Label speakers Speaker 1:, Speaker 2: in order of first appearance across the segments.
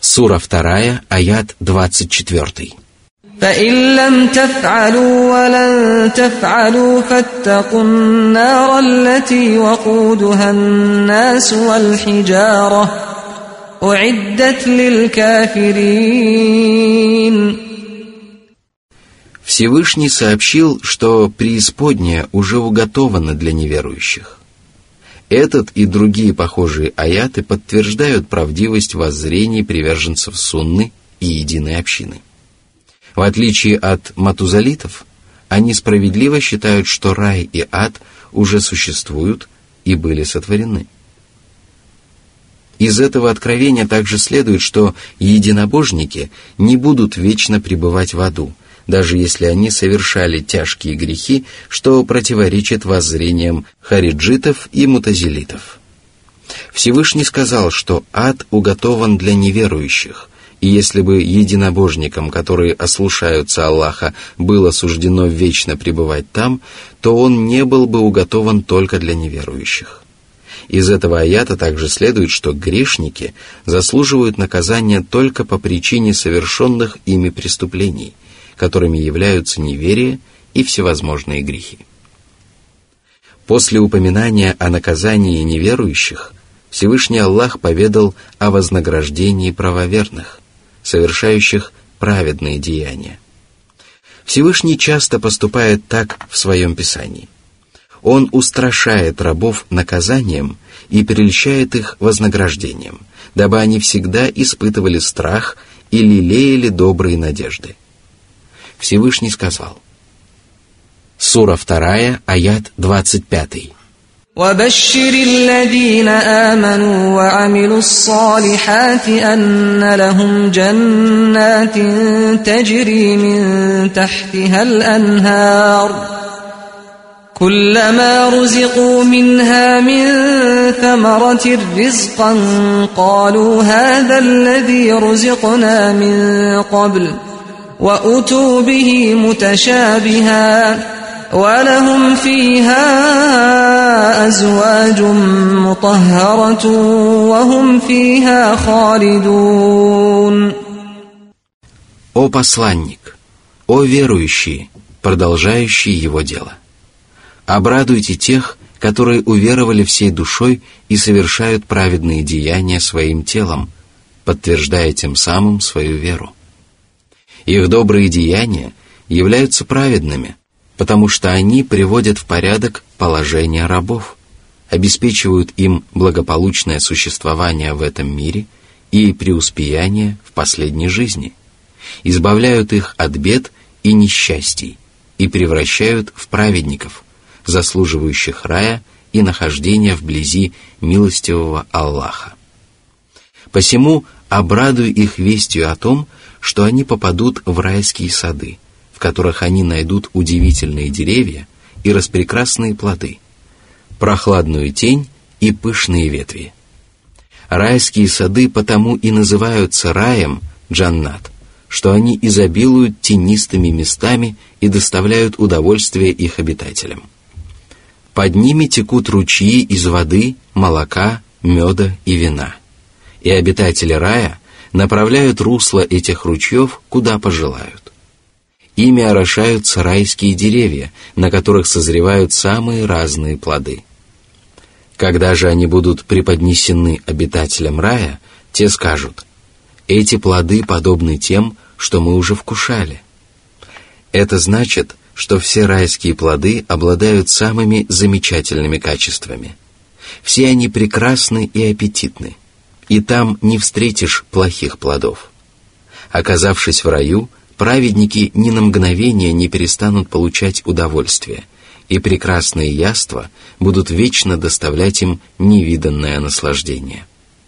Speaker 1: Сура 2, аят 24.
Speaker 2: فَإِن لَّمْ تَفْعَلُوا وَلَن تَفْعَلُوا فَاتَّقُوا النَّارَ الَّتِي وَقُودُهَا النَّاسُ وَالْحِجَارَةُ أُعِدَّتْ لِلْكَافِرِينَ.
Speaker 1: Всевышний сообщил, что преисподняя уже уготована для неверующих. Этот и другие похожие аяты подтверждают правдивость воззрений приверженцев сунны и единой общины. В отличие от матузалитов, они справедливо считают, что рай и ад уже существуют и были сотворены. Из этого откровения также следует, что единобожники не будут вечно пребывать в аду, даже если они совершали тяжкие грехи, что противоречит воззрениям хариджитов и мутазилитов. Всевышний сказал, что ад уготован для неверующих, и если бы единобожникам, которые ослушаются Аллаха, было суждено вечно пребывать там, то он не был бы уготован только для неверующих. Из этого аята также следует, что грешники заслуживают наказания только по причине совершенных ими преступлений, которыми являются неверие и всевозможные грехи. После упоминания о наказании неверующих, Всевышний Аллах поведал о вознаграждении правоверных, совершающих праведные деяния. Всевышний часто поступает так в своем Писании. Он устрашает рабов наказанием и прельщает их вознаграждением, дабы они всегда испытывали страх и лелеяли добрые надежды. Всевышний сказал. Сура 2, аят 25.
Speaker 2: وَبَشِّرِ الَّذِينَ آمَنُوا وَعَمِلُوا الصَّالِحَاتِ أَنَّ لَهُمْ جَنَّاتٍ تَجْرِي مِن تَحْتِهَا الْأَنْهَارُ كُلَّمَا رُزِقُوا مِنْهَا مِن ثَمَرَةٍ رِزْقًا قَالُوا هَذَا الَّذِي رُزِقْنَا مِن قَبْلُ وَأُتُوا بِهِ مُتَشَابِهًا وَلَهُمْ فِيهَا أَزْوَاجٌ مُطَهَّرَةٌ وَهُمْ فِيهَا خَالِدُونَ.
Speaker 1: О посланник, о верующие, продолжающие его дело! Обрадуйте тех, которые уверовали всей душой и совершают праведные деяния своим телом, подтверждая тем самым свою веру. Их добрые деяния являются праведными, потому что они приводят в порядок положение рабов, обеспечивают им благополучное существование в этом мире и преуспеяние в последней жизни, избавляют их от бед и несчастий и превращают в праведников, заслуживающих рая и нахождения вблизи милостивого Аллаха. Посему обрадуй их вестью о том, что они попадут в райские сады, в которых они найдут удивительные деревья и распрекрасные плоды, прохладную тень и пышные ветви. Райские сады потому и называются раем, джаннат, что они изобилуют тенистыми местами и доставляют удовольствие их обитателям. Под ними текут ручьи из воды, молока, меда и вина, и обитатели рая направляют русло этих ручьев, куда пожелают. Ими орошаются райские деревья, на которых созревают самые разные плоды. Когда же они будут преподнесены обитателям рая, те скажут: «Эти плоды подобны тем, что мы уже вкушали». Это значит, что все райские плоды обладают самыми замечательными качествами. Все они прекрасны и аппетитны, и там не встретишь плохих плодов. Оказавшись в раю, праведники ни на мгновение не перестанут получать удовольствие, и прекрасные яства будут вечно доставлять им невиданное наслаждение.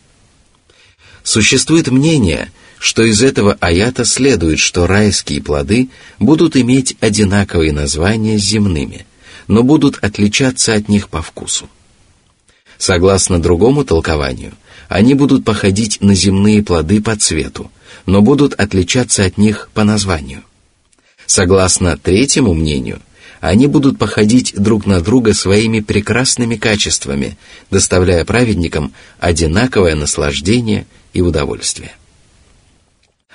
Speaker 1: Существует мнение, что из этого аята следует, что райские плоды будут иметь одинаковые названия с земными, но будут отличаться от них по вкусу. Согласно другому толкованию, они будут походить на земные плоды по цвету, но будут отличаться от них по названию. Согласно третьему мнению, они будут походить друг на друга своими прекрасными качествами, доставляя праведникам одинаковое наслаждение и удовольствие.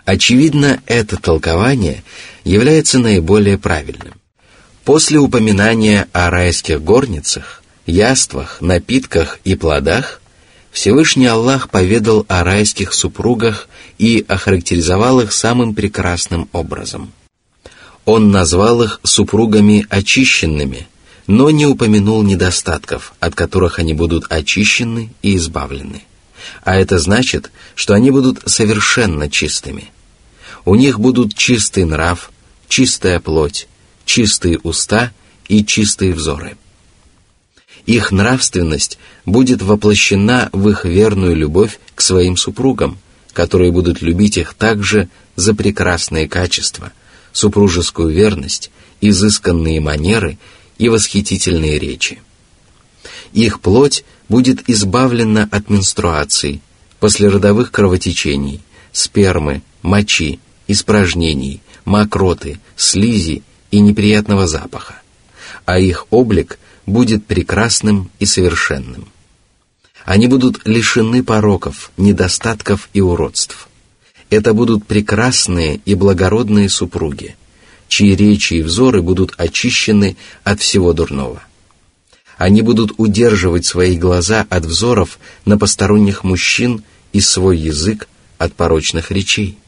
Speaker 1: Очевидно, это толкование является наиболее правильным. После упоминания о райских горницах, яствах, напитках и плодах, Всевышний Аллах поведал о райских супругах и охарактеризовал их самым прекрасным образом. Он назвал их супругами очищенными, но не упомянул недостатков, от которых они будут очищены и избавлены. А это значит, что они будут совершенно чистыми. У них будут чистый нрав, чистая плоть, чистые уста и чистые взоры. Их нравственность будет воплощена в их верную любовь к своим супругам, которые будут любить их также за прекрасные качества, супружескую верность, изысканные манеры и восхитительные речи. Их плоть будет избавлена от менструаций, послеродовых кровотечений, спермы, мочи, испражнений, мокроты, слизи и неприятного запаха, а их облик будет прекрасным и совершенным. Они будут лишены пороков, недостатков и уродств. Это будут прекрасные и благородные супруги, чьи речи и взоры будут очищены от всего дурного. Они будут удерживать свои глаза от взоров на посторонних мужчин и свой язык от порочных речей.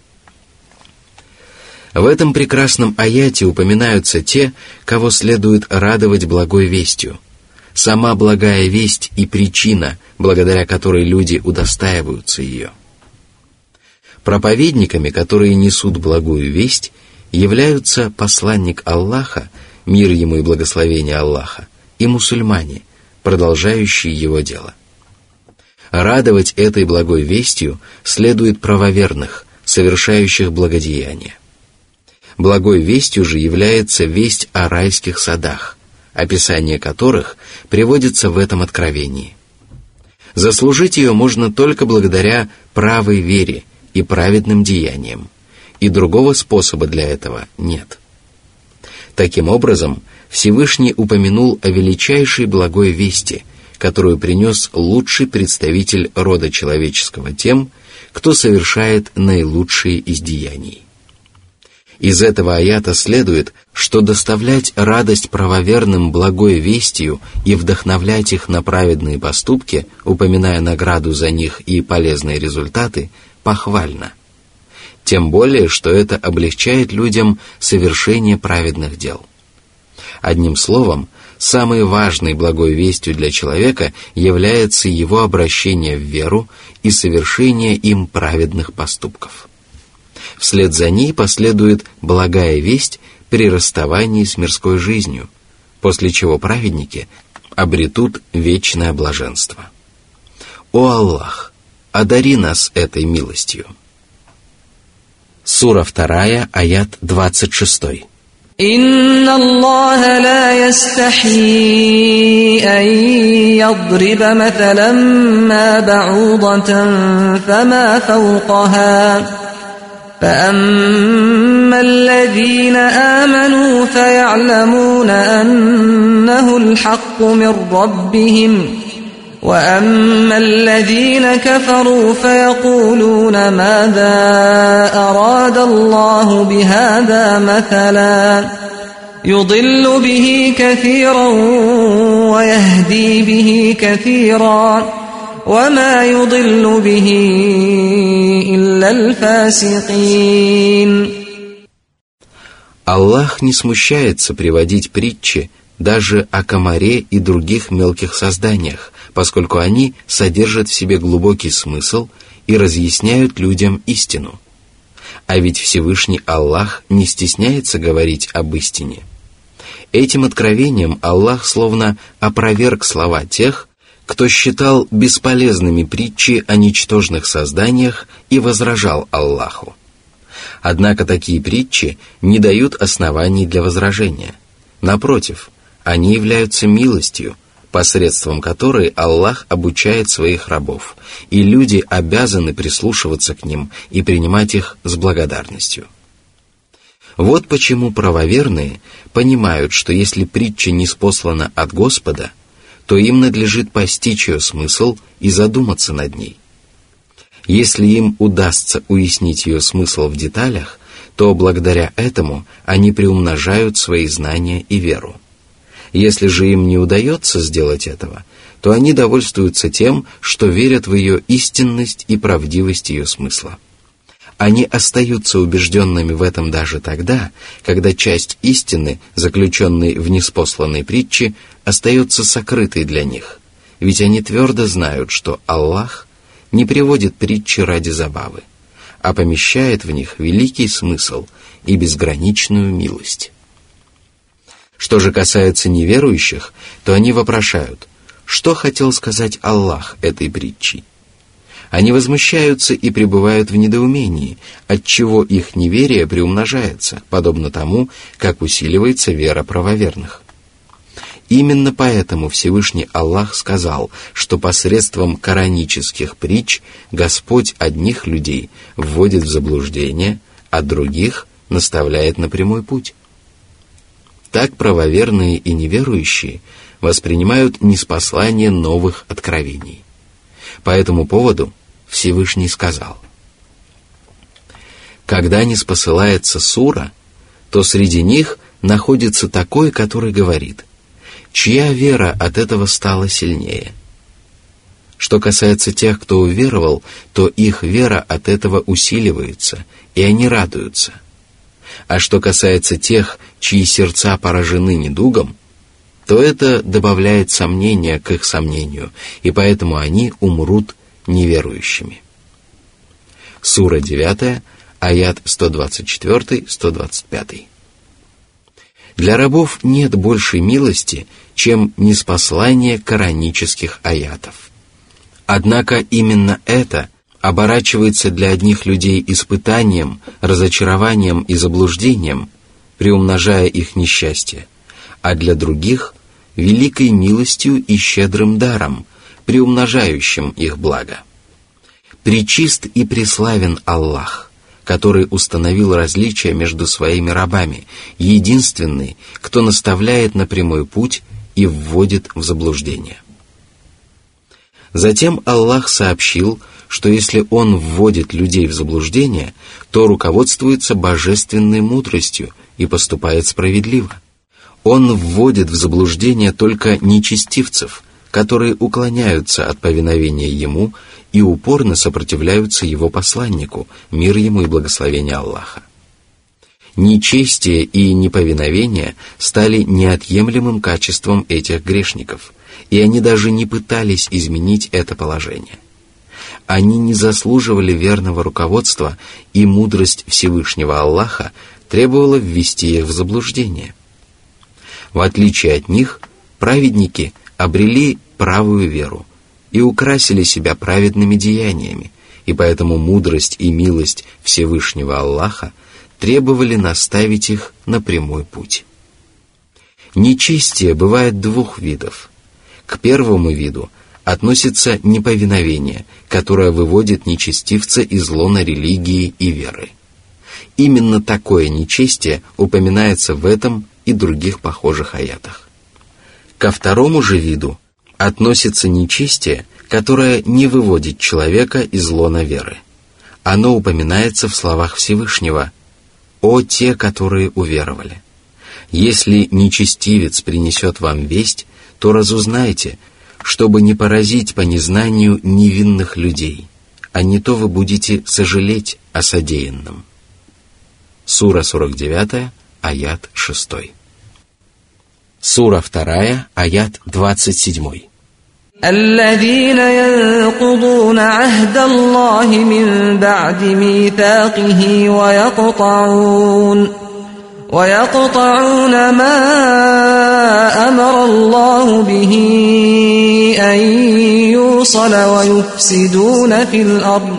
Speaker 1: В этом прекрасном аяте упоминаются те, кого следует радовать благой вестью. Сама благая весть и причина, благодаря которой люди удостаиваются ее. Проповедниками, которые несут благую весть, являются посланник Аллаха, мир ему и благословение Аллаха, и мусульмане, продолжающие его дело. Радовать этой благой вестью следует правоверных, совершающих благодеяния. Благой вестью же является весть о райских садах, описание которых приводится в этом откровении. Заслужить ее можно только благодаря правой вере и праведным деяниям, и другого способа для этого нет. Таким образом, Всевышний упомянул о величайшей благой вести, которую принес лучший представитель рода человеческого тем, кто совершает наилучшие из деяний. Из этого аята следует, что доставлять радость правоверным благой вестью и вдохновлять их на праведные поступки, упоминая награду за них и полезные результаты, похвально. Тем более, что это облегчает людям совершение праведных дел. Одним словом, самой важной благой вестью для человека является его обращение в веру и совершение им праведных поступков. Вслед за ней последует благая весть при расставании с мирской жизнью, после чего праведники обретут вечное блаженство. О Аллах, одари нас этой милостью. Сура 2, аят 26.
Speaker 2: «Инна Аллаха ла ястахи ан ядриба маталан ма ба'удатан фама фауқаха». فأما الذين آمنوا فيعلمون أنه الحق من ربهم وأما الذين كفروا فيقولون ماذا أراد الله بهذا مثلا يضل به كثيرا ويهدي به كثيرا وما يضل به إلا الفاسقين».
Speaker 1: Аллах не смущается приводить притчи даже о комаре и других мелких созданиях, поскольку они содержат в себе глубокий смысл и разъясняют людям истину. А ведь Всевышний Аллах не стесняется говорить об истине. Этим откровением Аллах словно опроверг слова тех, кто считал бесполезными притчи о ничтожных созданиях и возражал Аллаху. Однако такие притчи не дают оснований для возражения. Напротив, они являются милостью, посредством которой Аллах обучает своих рабов, и люди обязаны прислушиваться к ним и принимать их с благодарностью. Вот почему правоверные понимают, что если притча ниспослана от Господа, то им надлежит постичь ее смысл и задуматься над ней. Если им удастся уяснить ее смысл в деталях, то благодаря этому они приумножают свои знания и веру. Если же им не удается сделать этого, то они довольствуются тем, что верят в ее истинность и правдивость ее смысла. Они остаются убежденными в этом даже тогда, когда часть истины, заключенной в ниспосланной притче, остается сокрытой для них, ведь они твердо знают, что Аллах не приводит притчи ради забавы, а помещает в них великий смысл и безграничную милость. Что же касается неверующих, то они вопрошают, что хотел сказать Аллах этой притчей. Они возмущаются и пребывают в недоумении, отчего их неверие приумножается, подобно тому, как усиливается вера правоверных. Именно поэтому Всевышний Аллах сказал, что посредством коранических притч Господь одних людей вводит в заблуждение, а других наставляет на прямой путь. Так правоверные и неверующие воспринимают ниспослание новых откровений. По этому поводу Всевышний сказал: «Когда ниспосылается сура, то среди них находится такой, который говорит: чья вера от этого стала сильнее? Что касается тех, кто уверовал, то их вера от этого усиливается, и они радуются. А что касается тех, чьи сердца поражены недугом, то это добавляет сомнения к их сомнению, и поэтому они умрут неверующими». Сура 9, аят 124-125. Для рабов нет большей милости, чем ниспослание коранических аятов. Однако именно это оборачивается для одних людей испытанием, разочарованием и заблуждением, приумножая их несчастье, а для других — великой милостью и щедрым даром, приумножающим их благо. Пречист и преславен Аллах, который установил различия между своими рабами, единственный, кто наставляет на прямой путь и вводит в заблуждение. Затем Аллах сообщил, что если Он вводит людей в заблуждение, то руководствуется божественной мудростью и поступает справедливо. Он вводит в заблуждение только нечестивцев, которые уклоняются от повиновения Ему и упорно сопротивляются Его посланнику, мир Ему и благословение Аллаха. Нечестие и неповиновение стали неотъемлемым качеством этих грешников, и они даже не пытались изменить это положение. Они не заслуживали верного руководства, и мудрость Всевышнего Аллаха требовала ввести их в заблуждение. В отличие от них, праведники обрели правую веру и украсили себя праведными деяниями, и поэтому мудрость и милость Всевышнего Аллаха требовали наставить их на прямой путь. Нечестие бывает двух видов. К первому виду относится неповиновение, которое выводит нечестивца из лона религии и веры. Именно такое нечестие упоминается в этом и других похожих аятах. Ко второму же виду относится нечестие, которое не выводит человека из лона веры. Оно упоминается в словах Всевышнего: «О те, которые уверовали! Если нечестивец принесет вам весть, то разузнайте, чтобы не поразить по незнанию невинных людей, а не то вы будете сожалеть о содеянном». Сура 49, аят 6. Сура 2, аят 27.
Speaker 2: الذين ينقضون عهد الله من بعد ميثاقه ويقطعون ما أمر الله به أن يوصل ويفسدون في الأرض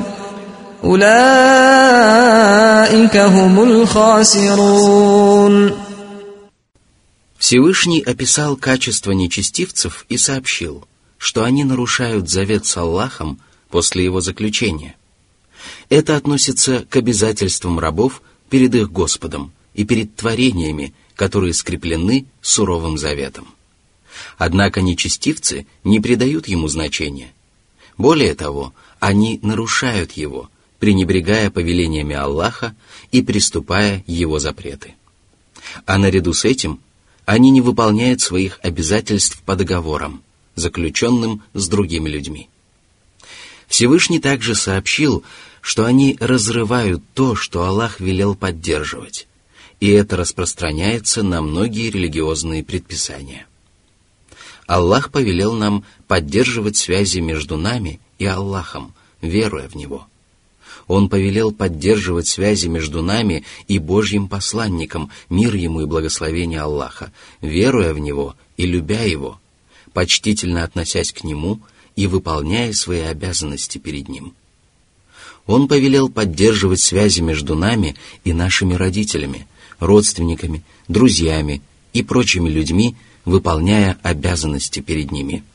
Speaker 2: أولئك هم الخاسرون.
Speaker 1: Всевышний описал качества нечестивцев и сообщил, что они нарушают завет с Аллахом после его заключения. Это относится к обязательствам рабов перед их Господом и перед творениями, которые скреплены суровым заветом. Однако нечестивцы не придают ему значения. Более того, они нарушают его, пренебрегая повелениями Аллаха и приступая его запреты. А наряду с этим они не выполняют своих обязательств по договорам, заключенным с другими людьми. Всевышний также сообщил, что они разрывают то, что Аллах велел поддерживать, и это распространяется на многие религиозные предписания. Аллах повелел нам поддерживать связи между нами и Аллахом, веруя в Него. Он повелел поддерживать связи между нами и Божьим посланником, мир ему и благословение Аллаха, веруя в Него и любя Его, почтительно относясь к Нему и выполняя свои обязанности перед Ним. Он повелел поддерживать связи между нами и нашими родителями, родственниками, друзьями и прочими людьми, выполняя обязанности перед ними.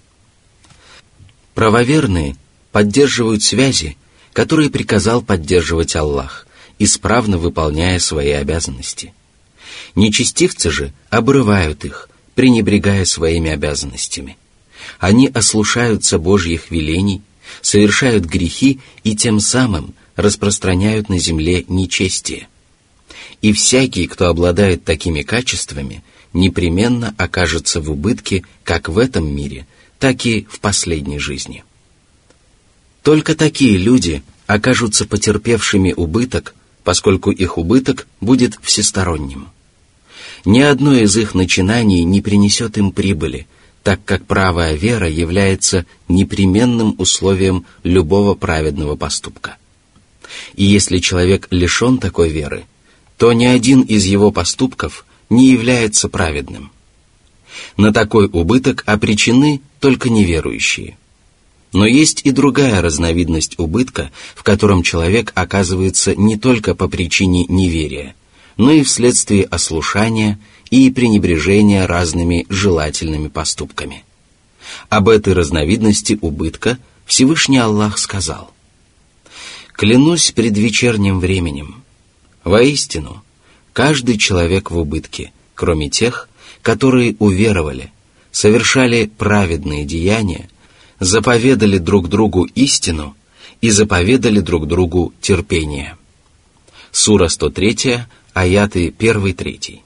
Speaker 1: Правоверные поддерживают связи, которые приказал поддерживать Аллах, исправно выполняя свои обязанности. Нечестивцы же обрывают их, пренебрегая своими обязанностями. Они ослушаются Божьих велений, совершают грехи и тем самым распространяют на земле нечестие. И всякий, кто обладает такими качествами, непременно окажется в убытке как в этом мире, так и в последней жизни. Только такие люди окажутся потерпевшими убыток, поскольку их убыток будет всесторонним. Ни одно из их начинаний не принесет им прибыли, так как правая вера является непременным условием любого праведного поступка. И если человек лишен такой веры, то ни один из его поступков не является праведным. На такой убыток обречены только неверующие. Но есть и другая разновидность убытка, в котором человек оказывается не только по причине неверия, но и вследствие ослушания и пренебрежения разными желательными поступками. Об этой разновидности убытка Всевышний Аллах сказал: «Клянусь предвечерним временем, воистину, каждый человек в убытке, кроме тех, которые уверовали, совершали праведные деяния, заповедали друг другу истину и заповедали друг другу терпение». Сура 103, аяты 1-3.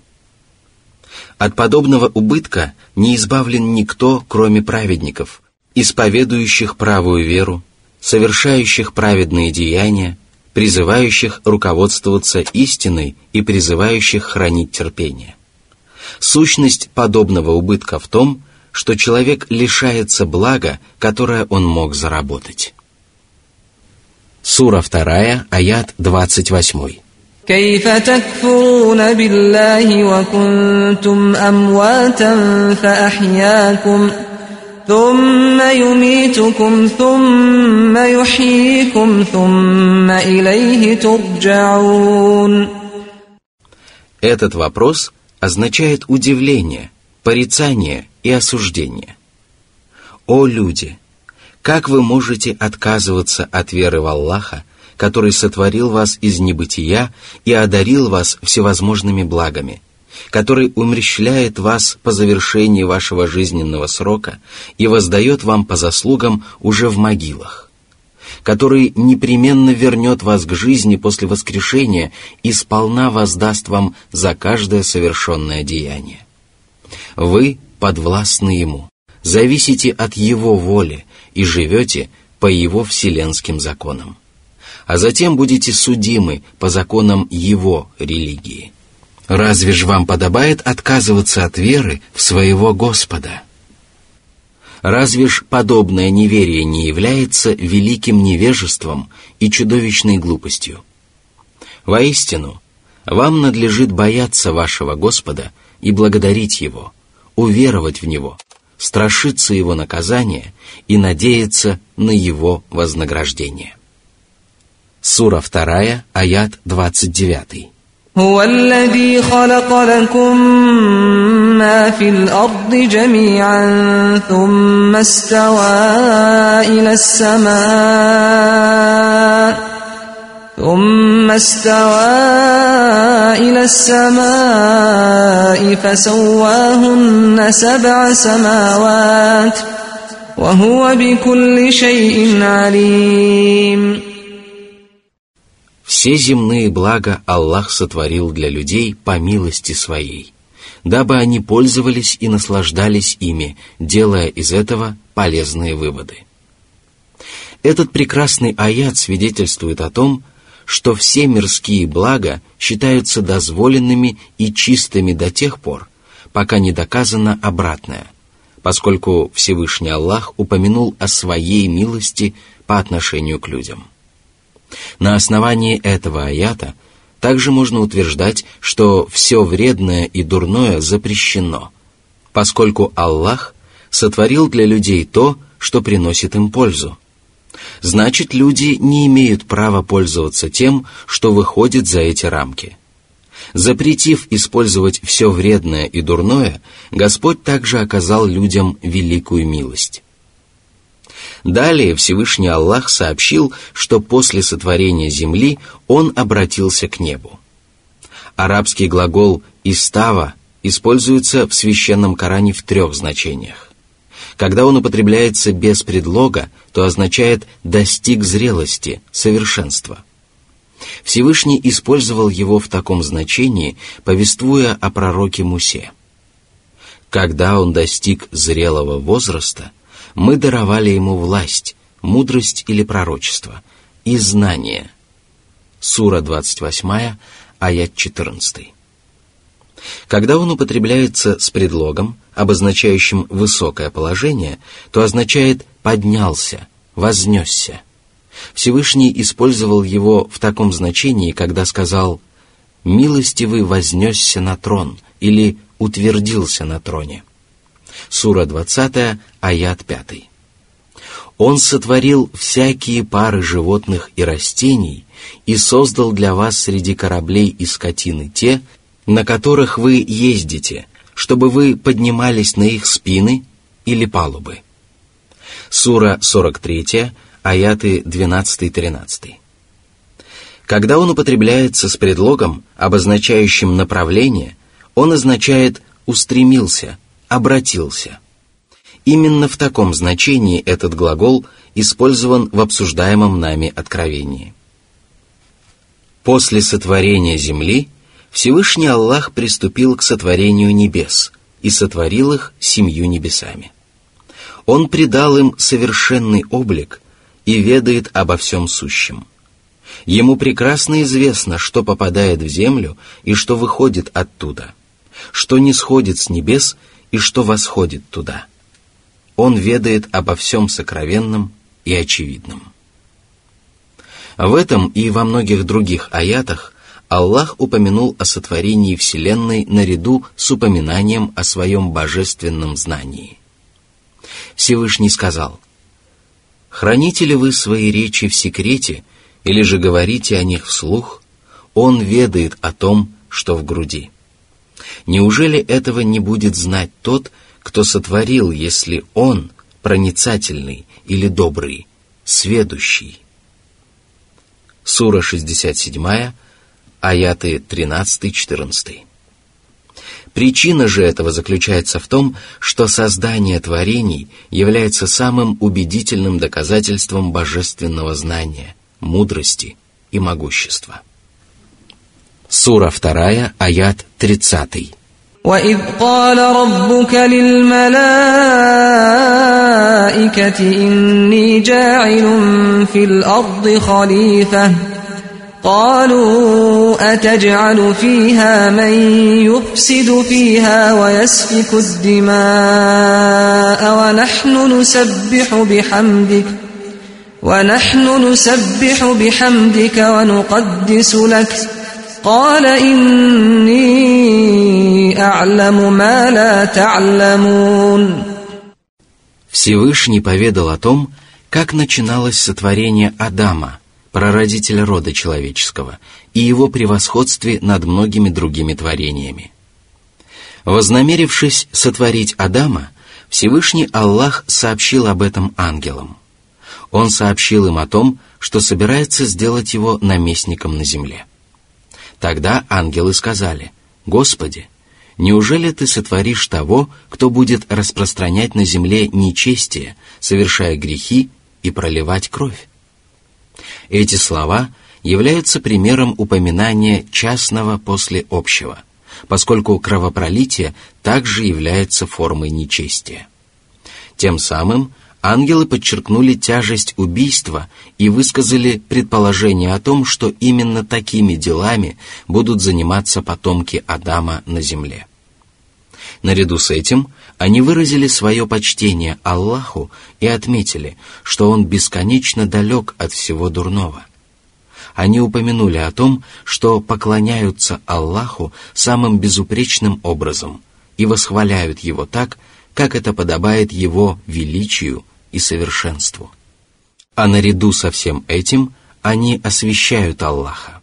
Speaker 1: От подобного убытка не избавлен никто, кроме праведников, исповедующих правую веру, совершающих праведные деяния, призывающих руководствоваться истиной и призывающих хранить терпение. Сущность подобного убытка в том, что человек лишается блага, которое он мог заработать. Сура 2, аят 28.
Speaker 2: كيف تكفرون بالله وكنتم أمواتا فأحياكم ثم يميتكم ثم يحييكم ثم إليه ترجعون.
Speaker 1: Этот вопрос означает удивление, порицание и осуждение. О люди! Как вы можете отказываться от веры в Аллаха, который сотворил вас из небытия и одарил вас всевозможными благами, который умерщвляет вас по завершении вашего жизненного срока и воздает вам по заслугам уже в могилах, который непременно вернет вас к жизни после воскрешения и сполна воздаст вам за каждое совершенное деяние. Вы подвластны Ему, зависите от Его воли и живете по Его вселенским законам, а затем будете судимы по законам Его религии. Разве ж вам подобает отказываться от веры в своего Господа? Разве ж подобное неверие не является великим невежеством и чудовищной глупостью? Воистину, вам надлежит бояться вашего Господа и благодарить Его, уверовать в Него, страшиться Его наказания и надеяться на Его вознаграждение. Сура 2, аят 29.
Speaker 2: هو الذي خلق لكم ما في الأرض جميعا ثم استوى إلى السماء فسواهن 7 سماوات وهو بكل شيء عليم.
Speaker 1: Все земные блага Аллах сотворил для людей по милости Своей, дабы они пользовались и наслаждались ими, делая из этого полезные выводы. Этот прекрасный аят свидетельствует о том, что все мирские блага считаются дозволенными и чистыми до тех пор, пока не доказано обратное, поскольку Всевышний Аллах упомянул о Своей милости по отношению к людям. На основании этого аята также можно утверждать, что все вредное и дурное запрещено, поскольку Аллах сотворил для людей то, что приносит им пользу. Значит, люди не имеют права пользоваться тем, что выходит за эти рамки. Запретив использовать все вредное и дурное, Господь также оказал людям великую милость. Далее Всевышний Аллах сообщил, что после сотворения земли Он обратился к небу. Арабский глагол «истава» используется в Священном Коране в 3 значениях. Когда он употребляется без предлога, то означает «достиг зрелости, совершенства». Всевышний использовал его в таком значении, повествуя о пророке Мусе. «Когда он достиг зрелого возраста, мы даровали ему власть, мудрость или пророчество, и знание». Сура 28, аят 14. Когда он употребляется с предлогом, обозначающим высокое положение, то означает «поднялся», «вознесся». Всевышний использовал его в таком значении, когда сказал «милостивый вознесся на трон» или «утвердился на троне». Сура 20, аят 5. Он сотворил всякие пары животных и растений и создал для вас среди кораблей и скотины те, на которых вы ездите, чтобы вы поднимались на их спины или палубы. Сура 43, аяты 12-13. Когда он употребляется с предлогом, обозначающим направление, он означает «устремился», «обратился». Именно в таком значении этот глагол использован в обсуждаемом нами откровении. После сотворения земли Всевышний Аллах приступил к сотворению небес и сотворил их 7 небесами. Он придал им совершенный облик и ведает обо всем сущем. Ему прекрасно известно, что попадает в землю и что выходит оттуда, что не сходит с небес и что восходит туда. Он ведает обо всем сокровенном и очевидном. В этом и во многих других аятах Аллах упомянул о сотворении Вселенной наряду с упоминанием о своем божественном знании. Всевышний сказал: «Храните ли вы свои речи в секрете, или же говорите о них вслух? Он ведает о том, что в груди. Неужели этого не будет знать тот, кто сотворил, если он проницательный или добрый, сведущий?» Сура 67, аяты 13-14. Причина же этого заключается в том, что создание творений является самым убедительным доказательством божественного знания, мудрости и могущества. Сура 2, аят 30.
Speaker 2: وَإِذْ قَالَ رَبُّكَ لِلْمَلَائِكَةِ إِنِّي جَاعِلٌ فِي الْأَرْضِ خَلِيفَةً قَالُوا أَتَجْعَلُ فِيهَا مَن يُفْسِدُ فِيهَا وَيَسْفِكُ الدِّمَاءَ وَنَحْنُ نُسَبِّحُ بِحَمْدِكَ وَنُقَدِّسُ لَكَ قال إني أعلم ما لا تعلمون.
Speaker 1: Всевышний поведал о том, как начиналось сотворение Адама, прародителя рода человеческого, и его превосходстве над многими другими творениями. Вознамерившись сотворить Адама, Всевышний Аллах сообщил об этом ангелам. Он сообщил им о том, что собирается сделать его наместником на земле. Тогда ангелы сказали: «Господи, Неужели ты сотворишь того, кто будет распространять на земле нечестие, совершая грехи и проливать кровь? Эти слова являются примером упоминания частного после общего, поскольку кровопролитие также является формой нечестия. Тем самым ангелы подчеркнули тяжесть убийства и высказали предположение о том, что именно такими делами будут заниматься потомки Адама на земле. Наряду с этим они выразили свое почтение Аллаху и отметили, что Он бесконечно далек от всего дурного. Они упомянули о том, что поклоняются Аллаху самым безупречным образом и восхваляют Его так, как это подобает Его величию и совершенству. А наряду со всем этим они освящают Аллаха.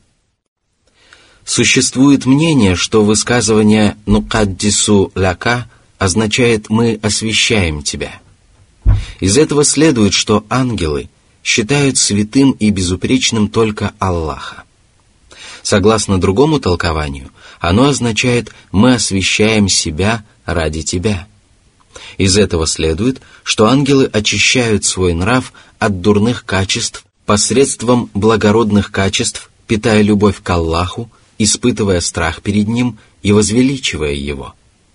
Speaker 1: Существует мнение, что высказывание «нукаддису ляка» означает «мы освящаем тебя». Из этого следует, что ангелы считают святым и безупречным только Аллаха. Согласно другому толкованию, оно означает «мы освящаем себя ради тебя». Из этого следует, что ангелы очищают свой нрав от дурных качеств посредством благородных качеств, питая любовь к Аллаху, испытывая страх перед Ним и возвеличивая Его.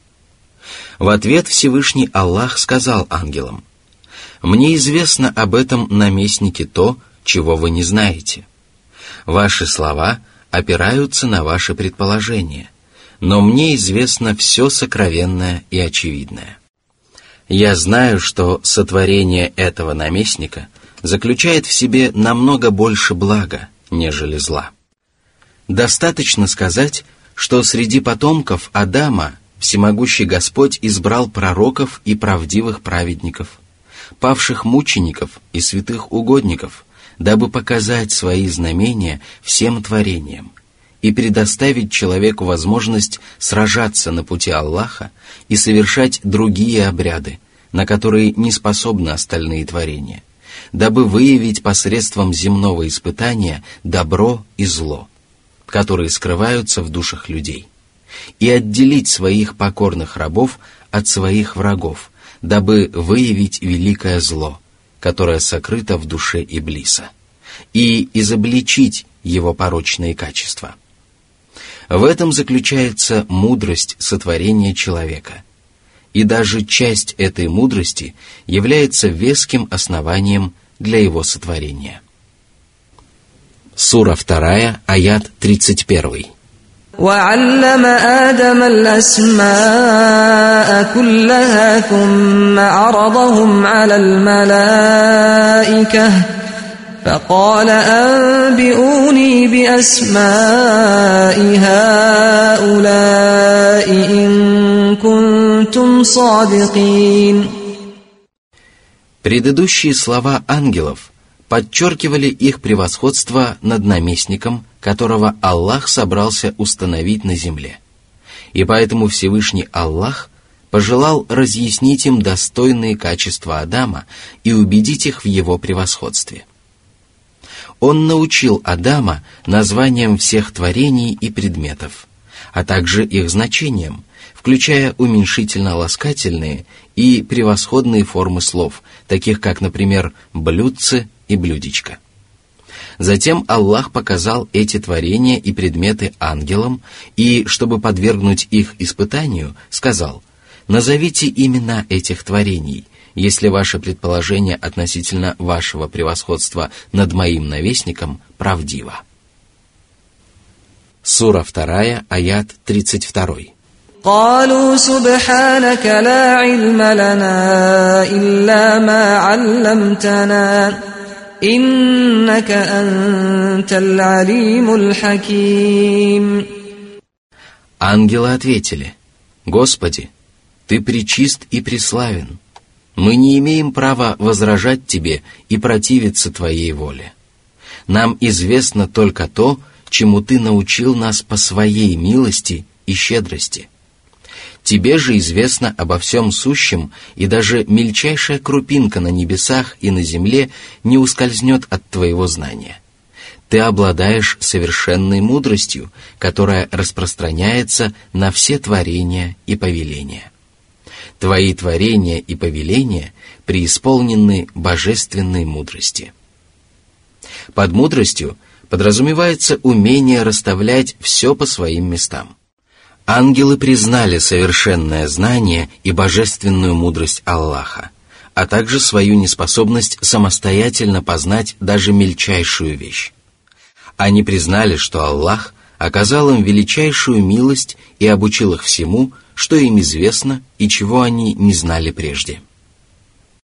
Speaker 1: В ответ Всевышний Аллах сказал ангелам: «Мне известно об этом наместнике то, чего вы не знаете. Ваши слова опираются на ваши предположения, но мне известно все сокровенное и очевидное. Я знаю, что сотворение этого наместника заключает в себе намного больше блага, нежели зла. Достаточно сказать, что среди потомков Адама всемогущий Господь избрал пророков и правдивых праведников, павших мучеников и святых угодников, дабы показать свои знамения всем творениям и предоставить человеку возможность сражаться на пути Аллаха и совершать другие обряды, на которые не способны остальные творения, дабы выявить посредством земного испытания добро и зло, которые скрываются в душах людей, и отделить своих покорных рабов от своих врагов, дабы выявить великое зло, которое сокрыто в душе Иблиса, и изобличить его порочные качества. В этом заключается мудрость сотворения человека, и даже часть этой мудрости является веским основанием для его сотворения». Сура 2, аят 31.
Speaker 2: وَعَلَّمَ آدَمَ الْأَسْمَاءَ كُلَّهَا ثُمَّ عَرَضَهُمْ عَلَى الْمَلَائِكَةِ فَقَالَ أَنْبِئُونِي بِأَسْمَاءِ هَؤُلَاءِ إِن كُنتُمْ صَادِقِينَ.
Speaker 1: Предыдущие слова ангелов подчеркивали их превосходство над наместником, которого Аллах собрался установить на земле. И поэтому Всевышний Аллах пожелал разъяснить им достойные качества Адама и убедить их в его превосходстве. Он научил Адама названиям всех творений и предметов, а также их значениям, включая уменьшительно-ласкательные и превосходные формы слов, таких как, например, «блюдце» и «блюдечко». Затем Аллах показал эти творения и предметы ангелам, и, чтобы подвергнуть их испытанию, сказал: «Назовите имена этих творений, если ваше предположение относительно вашего превосходства над моим навестником правдиво». Сура 2, аят 32.
Speaker 2: قالوا سبحانك لا علم لنا إلا ما علمتنا إنك أنت العليم الحكيم.
Speaker 1: Ангелы ответили: «Господи, Ты пречист и преславен. Мы не имеем права возражать Тебе и противиться Твоей воле. Нам известно только то, чему Ты научил нас по Своей милости и щедрости. Тебе же известно обо всем сущем, и даже мельчайшая крупинка на небесах и на земле не ускользнет от Твоего знания. ты обладаешь совершенной мудростью, которая распространяется на все творения и повеления. Твои творения и повеления преисполнены божественной мудрости. Под мудростью подразумевается умение расставлять все по своим местам. Ангелы признали совершенное знание и божественную мудрость Аллаха, а также свою неспособность самостоятельно познать даже мельчайшую вещь. Они признали, что Аллах оказал им величайшую милость и обучил их всему, что им известно и чего они не знали прежде.